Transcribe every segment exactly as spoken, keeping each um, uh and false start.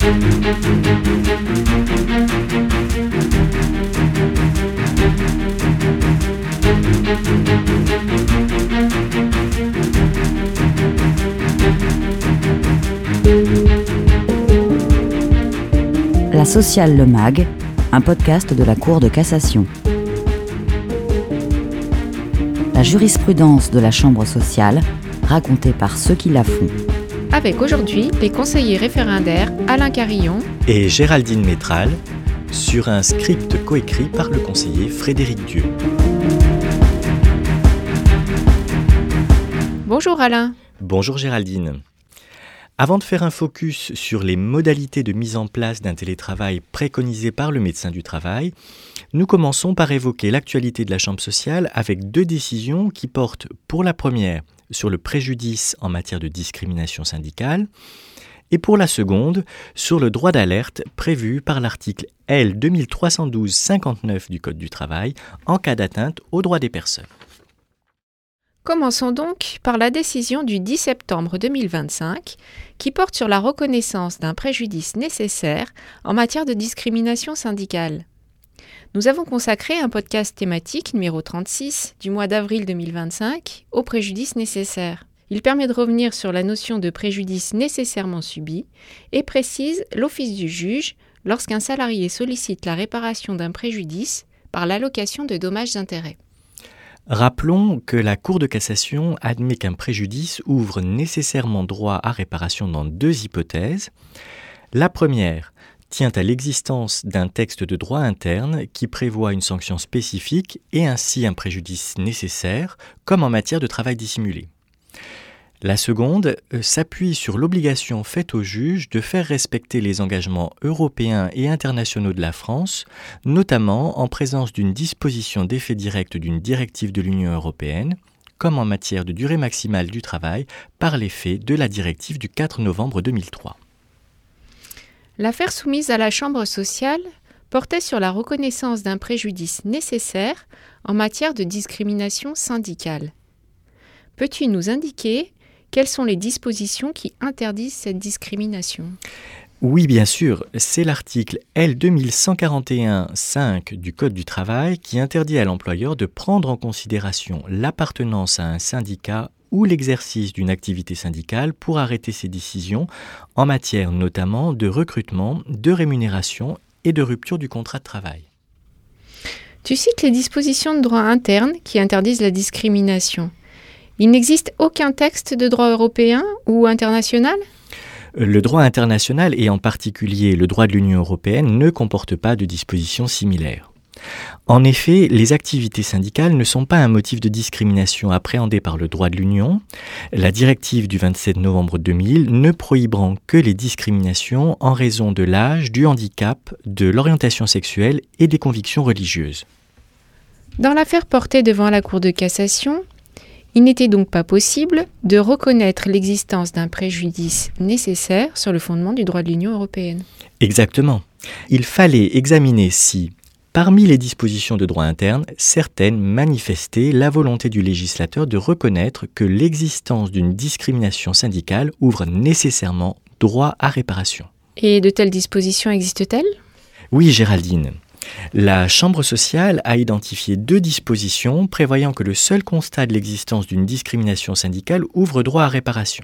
La Sociale Le Mag, un podcast de la Cour de cassation. La jurisprudence de la Chambre sociale, racontée par ceux qui la font. Avec aujourd'hui les conseillers référendaires Alain Carillon et Géraldine Métral, sur un script coécrit par le conseiller Frédéric Dieu. Bonjour Alain. Bonjour Géraldine. Avant de faire un focus sur les modalités de mise en place d'un télétravail préconisé par le médecin du travail, nous commençons par évoquer l'actualité de la Chambre sociale avec deux décisions qui portent pour la première sur le préjudice en matière de discrimination syndicale et pour la seconde sur le droit d'alerte prévu par l'article L deux mille trois cent douze cinquante-neuf du Code du travail en cas d'atteinte aux droits des personnes. Commençons donc par la décision du dix septembre deux mille vingt-cinq qui porte sur la reconnaissance d'un préjudice nécessaire en matière de discrimination syndicale. Nous avons consacré un podcast thématique numéro trente-six du mois d'avril deux mille vingt-cinq au préjudice nécessaire. Il permet de revenir sur la notion de préjudice nécessairement subi et précise l'office du juge lorsqu'un salarié sollicite la réparation d'un préjudice par l'allocation de dommages-intérêts. Rappelons que la Cour de cassation admet qu'un préjudice ouvre nécessairement droit à réparation dans deux hypothèses. La première tient à l'existence d'un texte de droit interne qui prévoit une sanction spécifique et ainsi un préjudice nécessaire, comme en matière de travail dissimulé. La seconde s'appuie sur l'obligation faite au juge de faire respecter les engagements européens et internationaux de la France, notamment en présence d'une disposition d'effet direct d'une directive de l'Union européenne, comme en matière de durée maximale du travail par l'effet de la directive du quatre novembre deux mille trois. L'affaire soumise à la Chambre sociale portait sur la reconnaissance d'un préjudice nécessaire en matière de discrimination syndicale. Peux-tu nous indiquer quelles sont les dispositions qui interdisent cette discrimination ? Oui, bien sûr. C'est l'article L deux mille cent quarante et un cinq du Code du travail qui interdit à l'employeur de prendre en considération l'appartenance à un syndicat ou l'exercice d'une activité syndicale pour arrêter ses décisions en matière notamment de recrutement, de rémunération et de rupture du contrat de travail. Tu cites les dispositions de droit interne qui interdisent la discrimination. Il n'existe aucun texte de droit européen ou international ? Le droit international, et en particulier le droit de l'Union européenne, ne comporte pas de dispositions similaires. En effet, les activités syndicales ne sont pas un motif de discrimination appréhendé par le droit de l'Union, la directive du vingt-sept novembre deux mille ne prohibant que les discriminations en raison de l'âge, du handicap, de l'orientation sexuelle et des convictions religieuses. Dans l'affaire portée devant la Cour de cassation, il n'était donc pas possible de reconnaître l'existence d'un préjudice nécessaire sur le fondement du droit de l'Union européenne. Exactement. Il fallait examiner si, parmi les dispositions de droit interne, certaines manifestaient la volonté du législateur de reconnaître que l'existence d'une discrimination syndicale ouvre nécessairement droit à réparation. Et de telles dispositions existent-elles ? Oui, Géraldine. La Chambre sociale a identifié deux dispositions prévoyant que le seul constat de l'existence d'une discrimination syndicale ouvre droit à réparation.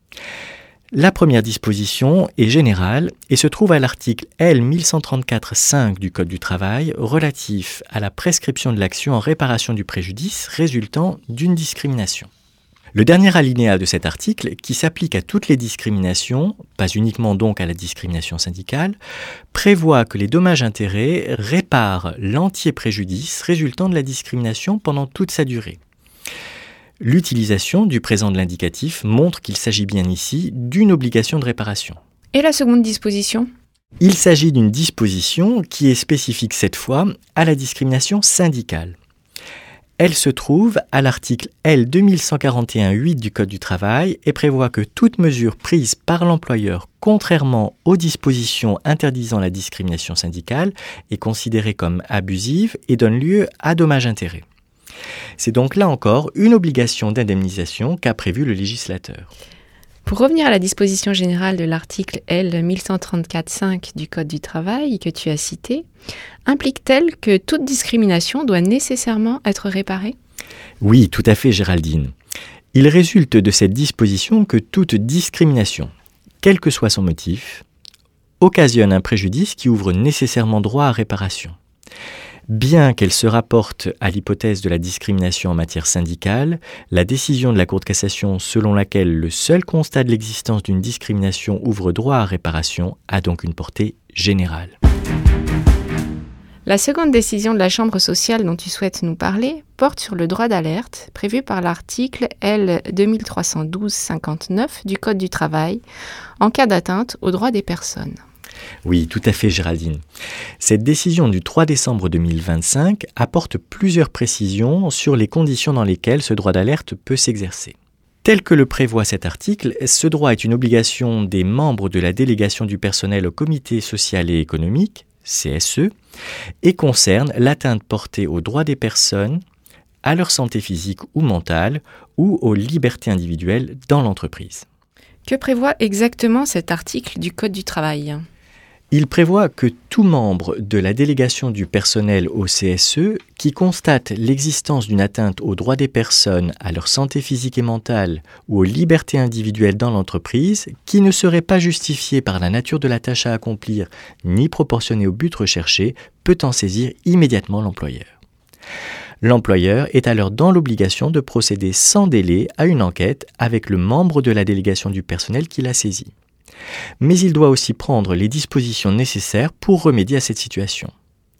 La première disposition est générale et se trouve à l'article L mille cent trente-quatre cinq du Code du travail relatif à la prescription de l'action en réparation du préjudice résultant d'une discrimination. Le dernier alinéa de cet article, qui s'applique à toutes les discriminations, pas uniquement donc à la discrimination syndicale, prévoit que les dommages-intérêts réparent l'entier préjudice résultant de la discrimination pendant toute sa durée. L'utilisation du présent de l'indicatif montre qu'il s'agit bien ici d'une obligation de réparation. Et la seconde disposition ? Il s'agit d'une disposition qui est spécifique cette fois à la discrimination syndicale. Elle se trouve à l'article L deux mille cent quarante et un huit du Code du travail et prévoit que toute mesure prise par l'employeur contrairement aux dispositions interdisant la discrimination syndicale est considérée comme abusive et donne lieu à dommages-intérêts. C'est donc là encore une obligation d'indemnisation qu'a prévu le législateur. Pour revenir à la disposition générale de l'article L mille cent trente-quatre cinq du Code du travail que tu as cité, implique-t-elle que toute discrimination doit nécessairement être réparée ? Oui, tout à fait, Géraldine. Il résulte de cette disposition que toute discrimination, quel que soit son motif, occasionne un préjudice qui ouvre nécessairement droit à réparation. Bien qu'elle se rapporte à l'hypothèse de la discrimination en matière syndicale, la décision de la Cour de cassation selon laquelle le seul constat de l'existence d'une discrimination ouvre droit à réparation a donc une portée générale. La seconde décision de la Chambre sociale dont tu souhaites nous parler porte sur le droit d'alerte prévu par l'article L deux mille trois cent douze cinquante-neuf du Code du travail en cas d'atteinte aux droits des personnes. Oui, tout à fait, Géraldine. Cette décision du trois décembre deux mille vingt-cinq apporte plusieurs précisions sur les conditions dans lesquelles ce droit d'alerte peut s'exercer. Tel que le prévoit cet article, ce droit est une obligation des membres de la délégation du personnel au comité social et économique, C S E, et concerne l'atteinte portée aux droits des personnes, à leur santé physique ou mentale, ou aux libertés individuelles dans l'entreprise. Que prévoit exactement cet article du Code du travail ? Il prévoit que tout membre de la délégation du personnel au C S E qui constate l'existence d'une atteinte aux droits des personnes, à leur santé physique et mentale ou aux libertés individuelles dans l'entreprise, qui ne serait pas justifiée par la nature de la tâche à accomplir ni proportionnée au but recherché, peut en saisir immédiatement l'employeur. L'employeur est alors dans l'obligation de procéder sans délai à une enquête avec le membre de la délégation du personnel qui l'a saisi. Mais il doit aussi prendre les dispositions nécessaires pour remédier à cette situation.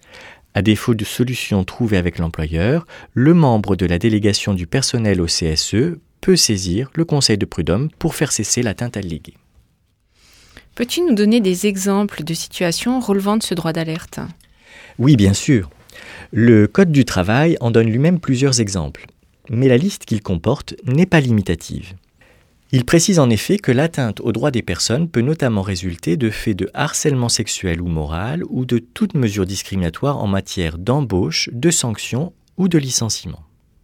À défaut de solution trouvée avec l'employeur, le membre de la délégation du personnel au C S E peut saisir le conseil de prud'homme pour faire cesser l'atteinte alléguée. Peux-tu nous donner des exemples de situations relevant de ce droit d'alerte ? Oui, bien sûr. Le Code du travail en donne lui-même plusieurs exemples, mais la liste qu'il comporte n'est pas limitative. Il précise en effet que l'atteinte aux droits des personnes peut notamment résulter de faits de harcèlement sexuel ou moral ou de toute mesure discriminatoire en matière d'embauche, de sanction ou de licenciement.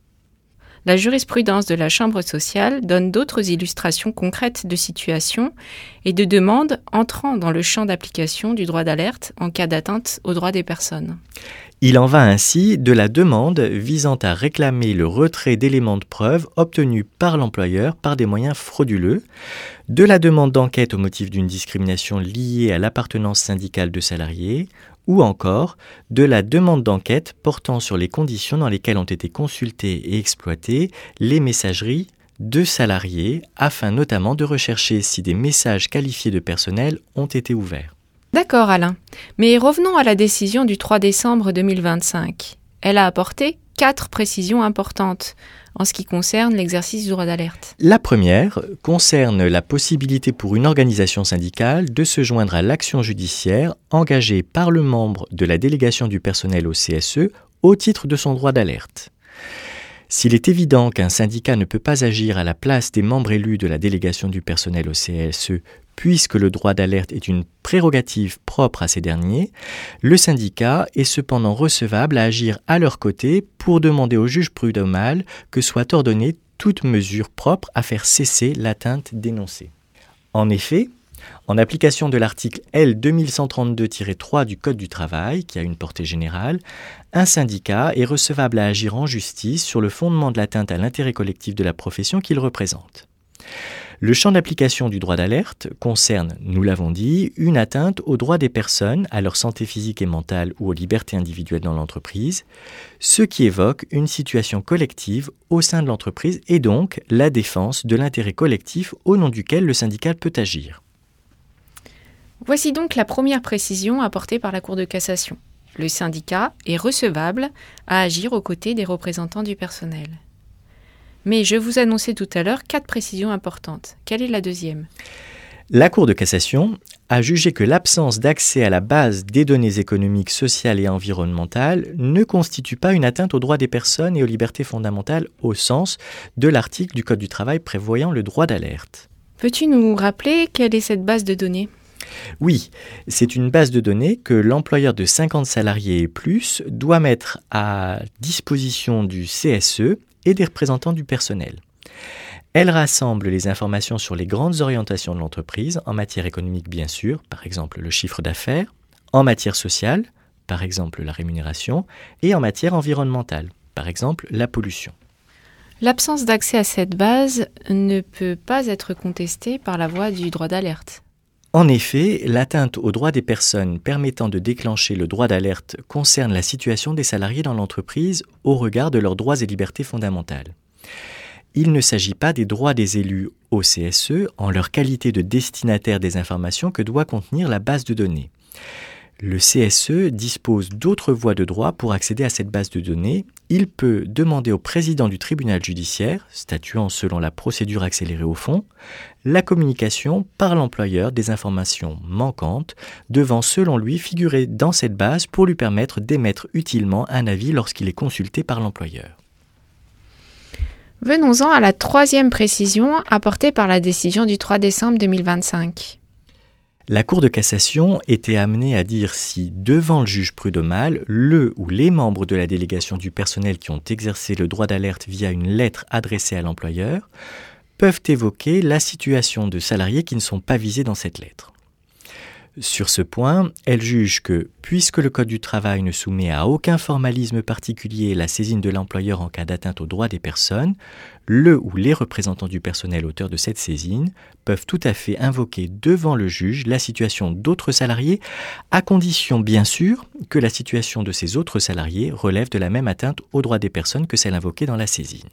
La jurisprudence de la Chambre sociale donne d'autres illustrations concrètes de situations et de demandes entrant dans le champ d'application du droit d'alerte en cas d'atteinte aux droits des personnes. Il en va ainsi de la demande visant à réclamer le retrait d'éléments de preuve obtenus par l'employeur par des moyens frauduleux, de la demande d'enquête au motif d'une discrimination liée à l'appartenance syndicale de salariés, ou encore de la demande d'enquête portant sur les conditions dans lesquelles ont été consultées et exploitées les messageries de salariés, afin notamment de rechercher si des messages qualifiés de personnels ont été ouverts. D'accord Alain, mais revenons à la décision du trois décembre deux mille vingt-cinq. Elle a apporté quatre précisions importantes en ce qui concerne l'exercice du droit d'alerte. La première concerne la possibilité pour une organisation syndicale de se joindre à l'action judiciaire engagée par le membre de la délégation du personnel au C S E au titre de son droit d'alerte. S'il est évident qu'un syndicat ne peut pas agir à la place des membres élus de la délégation du personnel au C S E, puisque le droit d'alerte est une prérogative propre à ces derniers, le syndicat est cependant recevable à agir à leur côté pour demander au juge prud'homal que soit ordonnée toute mesure propre à faire cesser l'atteinte dénoncée. En effet, en application de l'article L deux mille cent trente-deux tiret trois du Code du travail, qui a une portée générale, un syndicat est recevable à agir en justice sur le fondement de l'atteinte à l'intérêt collectif de la profession qu'il représente. Le champ d'application du droit d'alerte concerne, nous l'avons dit, une atteinte aux droits des personnes, à leur santé physique et mentale ou aux libertés individuelles dans l'entreprise, ce qui évoque une situation collective au sein de l'entreprise et donc la défense de l'intérêt collectif au nom duquel le syndicat peut agir. Voici donc la première précision apportée par la Cour de cassation. Le syndicat est recevable à agir aux côtés des représentants du personnel. Mais je vous annonçais tout à l'heure quatre précisions importantes. Quelle est la deuxième ? La Cour de cassation a jugé que l'absence d'accès à la base des données économiques, sociales et environnementales ne constitue pas une atteinte aux droits des personnes et aux libertés fondamentales au sens de l'article du Code du travail prévoyant le droit d'alerte. Peux-tu nous rappeler quelle est cette base de données ? Oui, c'est une base de données que l'employeur de cinquante salariés et plus doit mettre à disposition du C S E et des représentants du personnel. Elle rassemble les informations sur les grandes orientations de l'entreprise, en matière économique bien sûr, par exemple le chiffre d'affaires, en matière sociale, par exemple la rémunération, et en matière environnementale, par exemple la pollution. L'absence d'accès à cette base ne peut pas être contestée par la voie du droit d'alerte. En effet, l'atteinte aux droits des personnes permettant de déclencher le droit d'alerte concerne la situation des salariés dans l'entreprise au regard de leurs droits et libertés fondamentales. Il ne s'agit pas des droits des élus au C S E en leur qualité de destinataire des informations que doit contenir la base de données. Le C S E dispose d'autres voies de droit pour accéder à cette base de données. Il peut demander au président du tribunal judiciaire, statuant selon la procédure accélérée au fond, la communication par l'employeur des informations manquantes devant, selon lui, figurer dans cette base pour lui permettre d'émettre utilement un avis lorsqu'il est consulté par l'employeur. Venons-en à la troisième précision apportée par la décision du trois décembre deux mille vingt-cinq. La Cour de cassation était amenée à dire si, devant le juge prud'homal, le ou les membres de la délégation du personnel qui ont exercé le droit d'alerte via une lettre adressée à l'employeur peuvent évoquer la situation de salariés qui ne sont pas visés dans cette lettre. Sur ce point, elle juge que, puisque le Code du travail ne soumet à aucun formalisme particulier la saisine de l'employeur en cas d'atteinte aux droits des personnes, le ou les représentants du personnel auteurs de cette saisine peuvent tout à fait invoquer devant le juge la situation d'autres salariés, à condition bien sûr que la situation de ces autres salariés relève de la même atteinte aux droits des personnes que celle invoquée dans la saisine.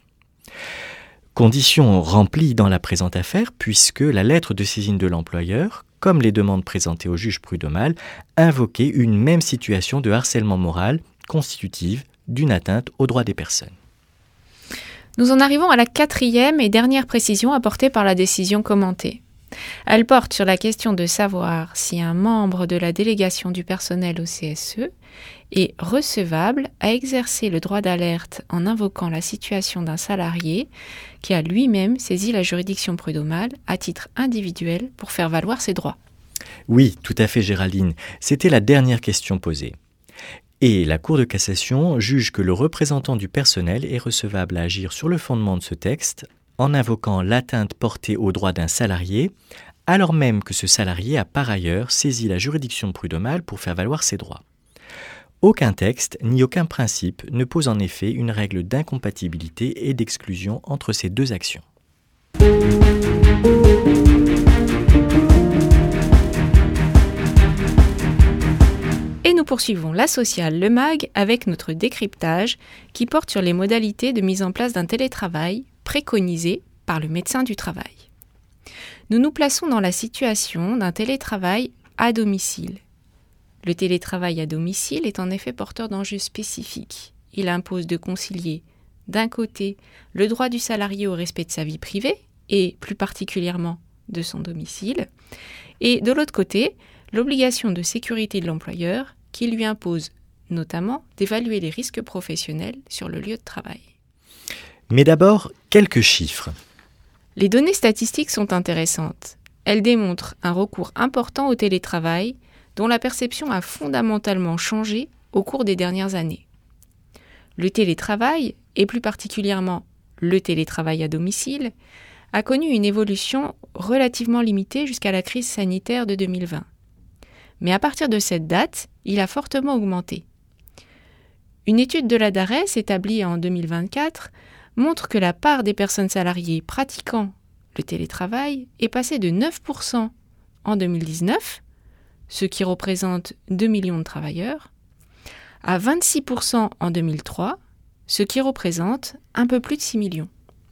Condition remplie dans la présente affaire, puisque la lettre de saisine de l'employeur, comme les demandes présentées au juge prud'homal, invoquaient une même situation de harcèlement moral constitutive d'une atteinte aux droits des personnes. Nous en arrivons à la quatrième et dernière précision apportée par la décision commentée. Elle porte sur la question de savoir si un membre de la délégation du personnel au C S E est recevable à exercer le droit d'alerte en invoquant la situation d'un salarié qui a lui-même saisi la juridiction prud'homale à titre individuel pour faire valoir ses droits. Oui, tout à fait Géraldine, c'était la dernière question posée. Et la Cour de cassation juge que le représentant du personnel est recevable à agir sur le fondement de ce texte en invoquant l'atteinte portée aux droits d'un salarié, alors même que ce salarié a par ailleurs saisi la juridiction prud'homale pour faire valoir ses droits. Aucun texte ni aucun principe ne pose en effet une règle d'incompatibilité et d'exclusion entre ces deux actions. Et nous poursuivons la sociale Le Mag avec notre décryptage qui porte sur les modalités de mise en place d'un télétravail préconisé par le médecin du travail. Nous nous plaçons dans la situation d'un télétravail à domicile. Le télétravail à domicile est en effet porteur d'enjeux spécifiques. Il impose de concilier, d'un côté, le droit du salarié au respect de sa vie privée, et plus particulièrement de son domicile, et de l'autre côté, l'obligation de sécurité de l'employeur qui lui impose notamment d'évaluer les risques professionnels sur le lieu de travail. Mais d'abord, quelques chiffres. Les données statistiques sont intéressantes. Elles démontrent un recours important au télétravail dont la perception a fondamentalement changé au cours des dernières années. Le télétravail, et plus particulièrement le télétravail à domicile, a connu une évolution relativement limitée jusqu'à la crise sanitaire de deux mille vingt. Mais à partir de cette date, il a fortement augmenté. Une étude de la DARES établie en deux mille vingt-quatre montre que la part des personnes salariées pratiquant le télétravail est passée de neuf pour cent en deux mille dix-neuf, ce qui représente deux millions de travailleurs, à vingt-six pour cent en deux mille trois, ce qui représente un peu plus de six millions.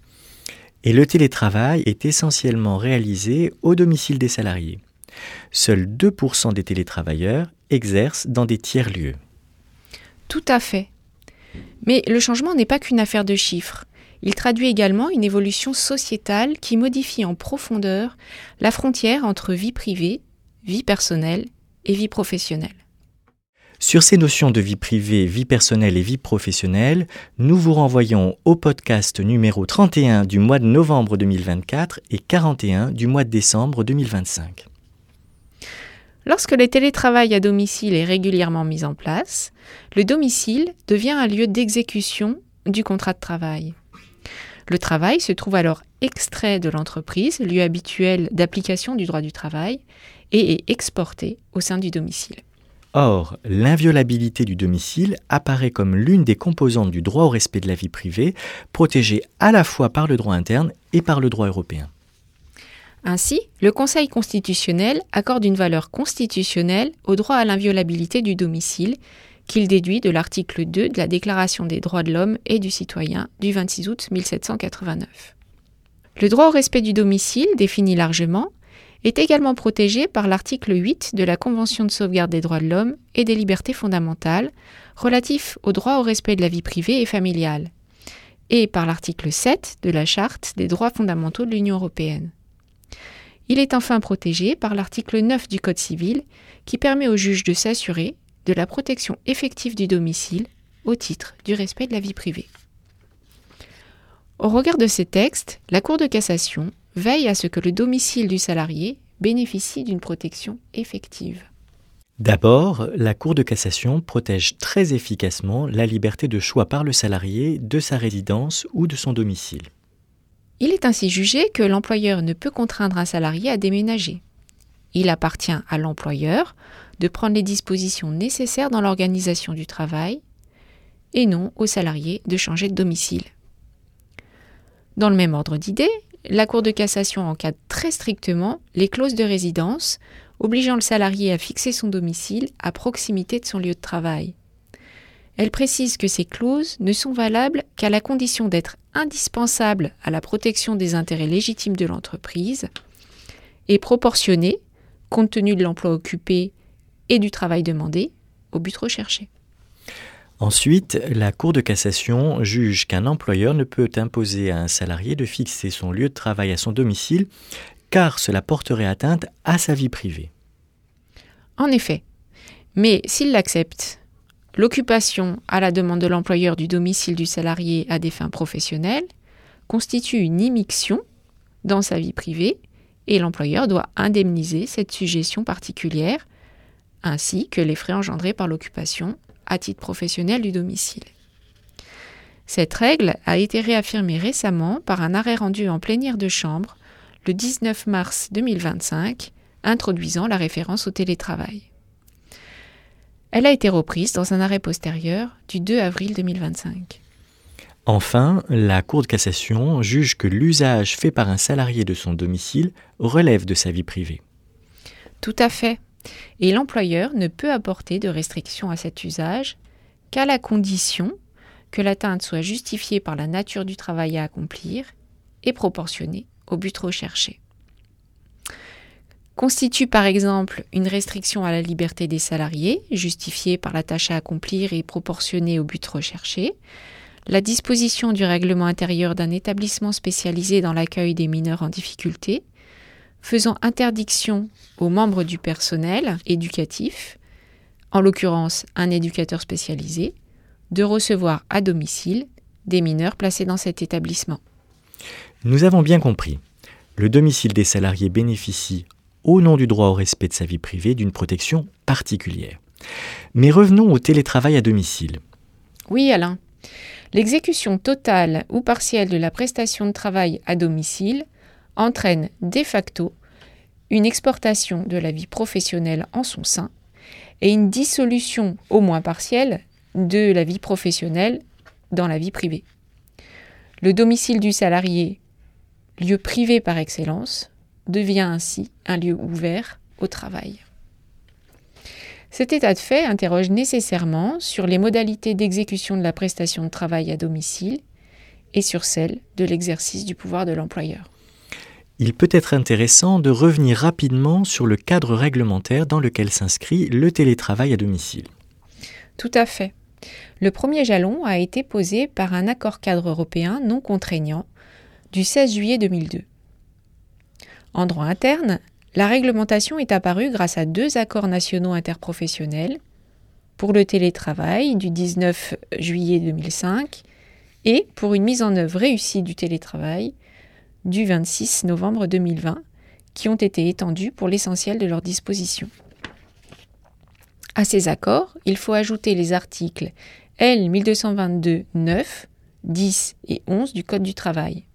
Et le télétravail est essentiellement réalisé au domicile des salariés. Seuls deux pour cent des télétravailleurs exercent dans des tiers-lieux. Tout à fait. Mais le changement n'est pas qu'une affaire de chiffres. Il traduit également une évolution sociétale qui modifie en profondeur la frontière entre vie privée, vie personnelle et vie professionnelle. Sur ces notions de vie privée, vie personnelle et vie professionnelle, nous vous renvoyons au podcast numéro trente et un du mois de novembre deux mille vingt-quatre et quarante et un du mois de décembre deux mille vingt-cinq. Lorsque le télétravail à domicile est régulièrement mis en place, le domicile devient un lieu d'exécution du contrat de travail. Le travail se trouve alors extrait de l'entreprise, lieu habituel d'application du droit du travail, et est exporté au sein du domicile. Or, l'inviolabilité du domicile apparaît comme l'une des composantes du droit au respect de la vie privée, protégée à la fois par le droit interne et par le droit européen. Ainsi, le Conseil constitutionnel accorde une valeur constitutionnelle au droit à l'inviolabilité du domicile, qu'il déduit de l'article deux de la Déclaration des droits de l'homme et du citoyen du vingt-six août mille sept cent quatre-vingt-neuf. Le droit au respect du domicile, défini largement, est également protégé par l'article huit de la Convention de sauvegarde des droits de l'homme et des libertés fondamentales, relatif au droit au respect de la vie privée et familiale, et par l'article sept de la Charte des droits fondamentaux de l'Union européenne. Il est enfin protégé par l'article neuf du Code civil, qui permet au juge de s'assurer de la protection effective du domicile au titre du respect de la vie privée. Au regard de ces textes, la Cour de cassation veille à ce que le domicile du salarié bénéficie d'une protection effective. D'abord, la Cour de cassation protège très efficacement la liberté de choix par le salarié de sa résidence ou de son domicile. Il est ainsi jugé que l'employeur ne peut contraindre un salarié à déménager. Il appartient à l'employeur de prendre les dispositions nécessaires dans l'organisation du travail et non au salarié de changer de domicile. Dans le même ordre d'idées, la Cour de cassation encadre très strictement les clauses de résidence, obligeant le salarié à fixer son domicile à proximité de son lieu de travail. Elle précise que ces clauses ne sont valables qu'à la condition d'être indispensables à la protection des intérêts légitimes de l'entreprise et proportionnées, compte tenu de l'emploi occupé et du travail demandé, au but recherché. Ensuite, la Cour de cassation juge qu'un employeur ne peut imposer à un salarié de fixer son lieu de travail à son domicile, car cela porterait atteinte à sa vie privée. En effet, mais s'il l'accepte, l'occupation à la demande de l'employeur du domicile du salarié à des fins professionnelles constitue une immixtion dans sa vie privée et l'employeur doit indemniser cette sujétion particulière, ainsi que les frais engendrés par l'occupation à titre professionnel du domicile. Cette règle a été réaffirmée récemment par un arrêt rendu en plénière de chambre le dix-neuf mars deux mille vingt-cinq, introduisant la référence au télétravail. Elle a été reprise dans un arrêt postérieur du deux avril deux mille vingt-cinq. Enfin, la Cour de cassation juge que l'usage fait par un salarié de son domicile relève de sa vie privée. Tout à fait. Et l'employeur ne peut apporter de restrictions à cet usage qu'à la condition que l'atteinte soit justifiée par la nature du travail à accomplir et proportionnée au but recherché. Constitue par exemple une restriction à la liberté des salariés, justifiée par la tâche à accomplir et proportionnée au but recherché, la disposition du règlement intérieur d'un établissement spécialisé dans l'accueil des mineurs en difficulté, faisant interdiction aux membres du personnel éducatif, en l'occurrence un éducateur spécialisé, de recevoir à domicile des mineurs placés dans cet établissement. Nous avons bien compris. Le domicile des salariés bénéficie, au nom du droit au respect de sa vie privée, d'une protection particulière. Mais revenons au télétravail à domicile. Oui, Alain. L'exécution totale ou partielle de la prestation de travail à domicile entraîne de facto une exportation de la vie professionnelle en son sein et une dissolution, au moins partielle, de la vie professionnelle dans la vie privée. Le domicile du salarié, lieu privé par excellence, devient ainsi un lieu ouvert au travail. Cet état de fait interroge nécessairement sur les modalités d'exécution de la prestation de travail à domicile et sur celles de l'exercice du pouvoir de l'employeur. Il peut être intéressant de revenir rapidement sur le cadre réglementaire dans lequel s'inscrit le télétravail à domicile. Tout à fait. Le premier jalon a été posé par un accord-cadre européen non contraignant du seize juillet deux mille deux. En droit interne, la réglementation est apparue grâce à deux accords nationaux interprofessionnels pour le télétravail du dix-neuf juillet deux mille cinq et pour une mise en œuvre réussie du télétravail du vingt-six novembre deux mille vingt, qui ont été étendus pour l'essentiel de leurs dispositions. À ces accords, il faut ajouter les articles L mille deux cent vingt-deux neuf, dix et onze du Code du travail.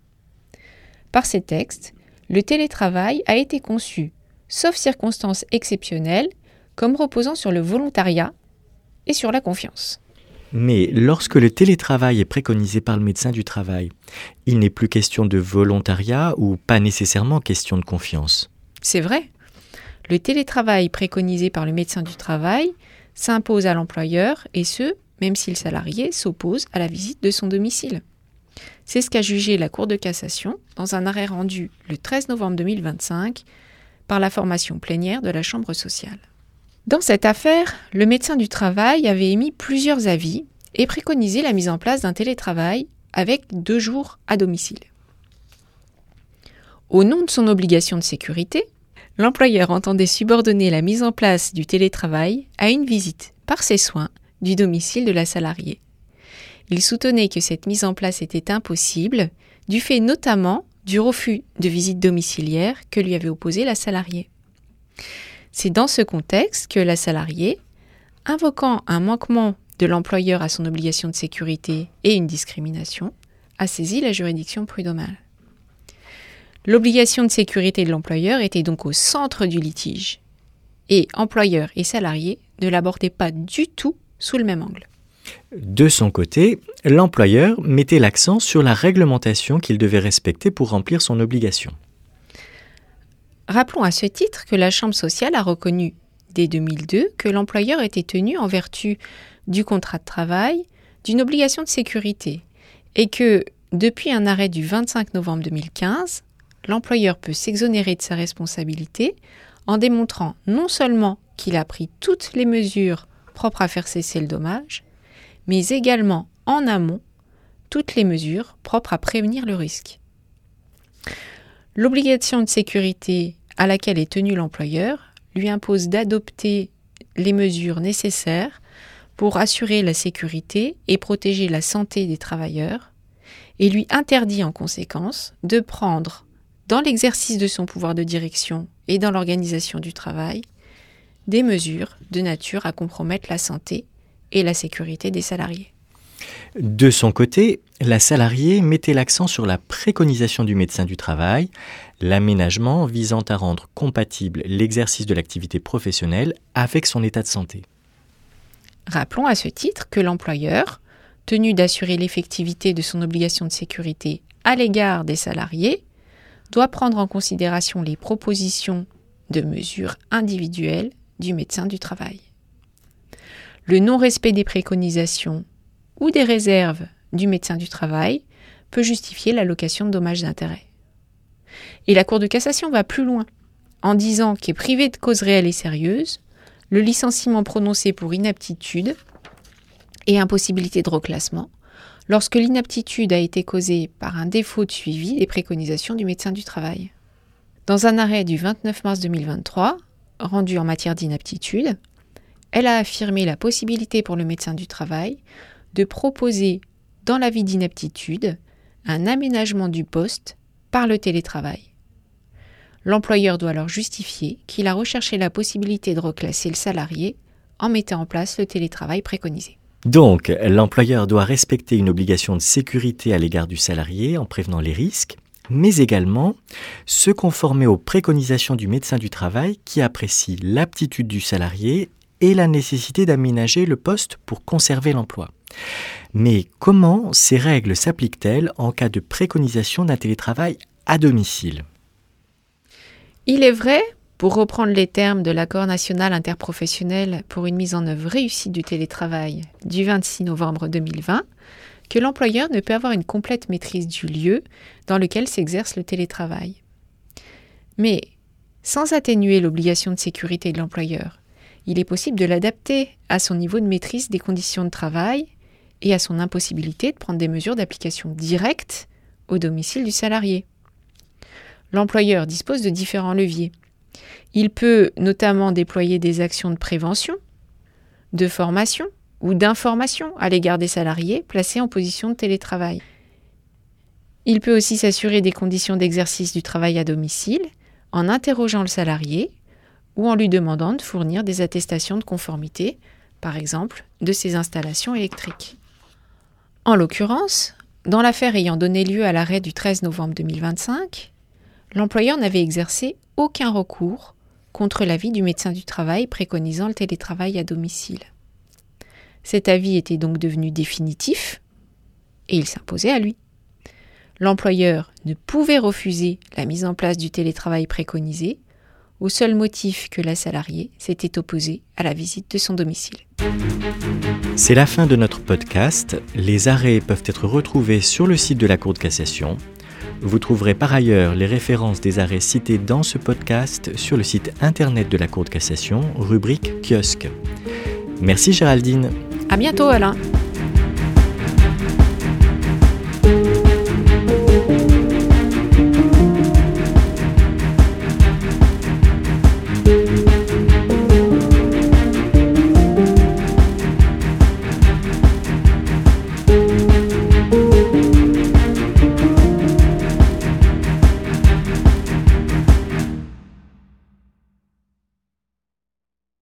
Par ces textes, le télétravail a été conçu, sauf circonstances exceptionnelles, comme reposant sur le volontariat et sur la confiance. Mais lorsque le télétravail est préconisé par le médecin du travail, il n'est plus question de volontariat ou pas nécessairement question de confiance. C'est vrai. Le télétravail préconisé par le médecin du travail s'impose à l'employeur, et ce, même si le salarié s'oppose à la visite de son domicile. C'est ce qu'a jugé la Cour de cassation dans un arrêt rendu le treize novembre deux mille vingt-cinq par la formation plénière de la Chambre sociale. Dans cette affaire, le médecin du travail avait émis plusieurs avis et préconisé la mise en place d'un télétravail avec deux jours à domicile. Au nom de son obligation de sécurité, l'employeur entendait subordonner la mise en place du télétravail à une visite par ses soins du domicile de la salariée. Il soutenait que cette mise en place était impossible, du fait notamment du refus de visite domiciliaire que lui avait opposé la salariée. C'est dans ce contexte que la salariée, invoquant un manquement de l'employeur à son obligation de sécurité et une discrimination, a saisi la juridiction prud'homale. L'obligation de sécurité de l'employeur était donc au centre du litige, et employeur et salarié ne l'abordaient pas du tout sous le même angle. De son côté, l'employeur mettait l'accent sur la réglementation qu'il devait respecter pour remplir son obligation. Rappelons à ce titre que la Chambre sociale a reconnu dès deux mille deux que l'employeur était tenu en vertu du contrat de travail d'une obligation de sécurité et que, depuis un arrêt du vingt-cinq novembre deux mille quinze, l'employeur peut s'exonérer de sa responsabilité en démontrant non seulement qu'il a pris toutes les mesures propres à faire cesser le dommage, mais également en amont toutes les mesures propres à prévenir le risque. L'obligation de sécurité à laquelle est tenu l'employeur lui impose d'adopter les mesures nécessaires pour assurer la sécurité et protéger la santé des travailleurs et lui interdit en conséquence de prendre, dans l'exercice de son pouvoir de direction et dans l'organisation du travail, des mesures de nature à compromettre la santé et la sécurité des salariés. De son côté, la salariée mettait l'accent sur la préconisation du médecin du travail, l'aménagement visant à rendre compatible l'exercice de l'activité professionnelle avec son état de santé. Rappelons à ce titre que l'employeur, tenu d'assurer l'effectivité de son obligation de sécurité à l'égard des salariés, doit prendre en considération les propositions de mesures individuelles du médecin du travail. Le non-respect des préconisations ou des réserves du médecin du travail peut justifier l'allocation de dommages d'intérêt. Et la Cour de cassation va plus loin, en disant qu'est privé de cause réelle et sérieuse, le licenciement prononcé pour inaptitude et impossibilité de reclassement, lorsque l'inaptitude a été causée par un défaut de suivi des préconisations du médecin du travail. Dans un arrêt du vingt-neuf mars deux mille vingt-trois, rendu en matière d'inaptitude, elle a affirmé la possibilité pour le médecin du travail de proposer, dans l'avis d'inaptitude, un aménagement du poste par le télétravail. L'employeur doit alors justifier qu'il a recherché la possibilité de reclasser le salarié en mettant en place le télétravail préconisé. Donc, l'employeur doit respecter une obligation de sécurité à l'égard du salarié en prévenant les risques, mais également se conformer aux préconisations du médecin du travail qui apprécie l'aptitude du salarié et la nécessité d'aménager le poste pour conserver l'emploi. Mais comment ces règles s'appliquent-elles en cas de préconisation d'un télétravail à domicile ? Il est vrai, pour reprendre les termes de l'accord national interprofessionnel pour une mise en œuvre réussie du télétravail du vingt-six novembre deux mille vingt, que l'employeur ne peut avoir une complète maîtrise du lieu dans lequel s'exerce le télétravail. Mais, sans atténuer l'obligation de sécurité de l'employeur, il est possible de l'adapter à son niveau de maîtrise des conditions de travail et à son impossibilité de prendre des mesures d'application directe au domicile du salarié. L'employeur dispose de différents leviers. Il peut notamment déployer des actions de prévention, de formation ou d'information à l'égard des salariés placés en position de télétravail. Il peut aussi s'assurer des conditions d'exercice du travail à domicile en interrogeant le salarié ou en lui demandant de fournir des attestations de conformité, par exemple, de ses installations électriques. En l'occurrence, dans l'affaire ayant donné lieu à l'arrêt du treize novembre deux mille vingt-cinq, l'employeur n'avait exercé aucun recours contre l'avis du médecin du travail préconisant le télétravail à domicile. Cet avis était donc devenu définitif et il s'imposait à lui. L'employeur ne pouvait refuser la mise en place du télétravail préconisé au seul motif que la salariée s'était opposée à la visite de son domicile. C'est la fin de notre podcast. Les arrêts peuvent être retrouvés sur le site de la Cour de cassation. Vous trouverez par ailleurs les références des arrêts cités dans ce podcast sur le site internet de la Cour de cassation, rubrique kiosque. Merci Géraldine. À bientôt Alain.